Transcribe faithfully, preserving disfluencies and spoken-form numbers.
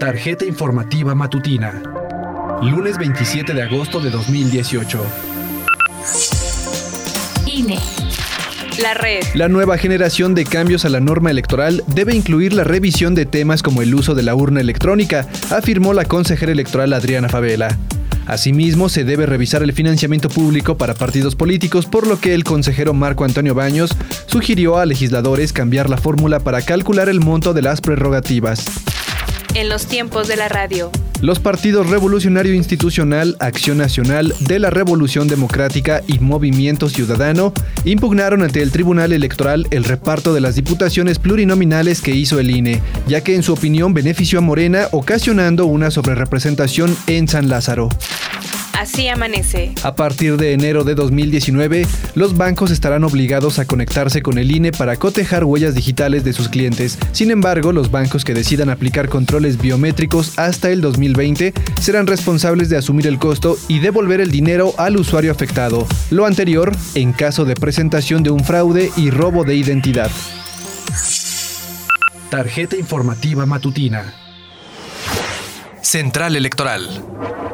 Tarjeta informativa matutina. Lunes veintisiete de agosto de dos mil dieciocho. I N E. La red. La nueva generación de cambios a la norma electoral debe incluir la revisión de temas como el uso de la urna electrónica, afirmó la consejera electoral Adriana Favela. Asimismo, se debe revisar el financiamiento público para partidos políticos, por lo que el consejero Marco Antonio Baños sugirió a legisladores cambiar la fórmula para calcular el monto de las prerrogativas. En los tiempos de la radio. Los partidos Revolucionario Institucional, Acción Nacional, de la Revolución Democrática y Movimiento Ciudadano impugnaron ante el Tribunal Electoral el reparto de las diputaciones plurinominales que hizo el I N E, ya que en su opinión benefició a Morena, ocasionando una sobrerepresentación en San Lázaro. Así amanece. A partir de enero de dos mil diecinueve, los bancos estarán obligados a conectarse con el I N E para cotejar huellas digitales de sus clientes. Sin embargo, los bancos que decidan aplicar controles biométricos hasta el dos mil veinte serán responsables de asumir el costo y devolver el dinero al usuario afectado. Lo anterior, en caso de presentación de un fraude y robo de identidad. Tarjeta informativa matutina. Central Electoral.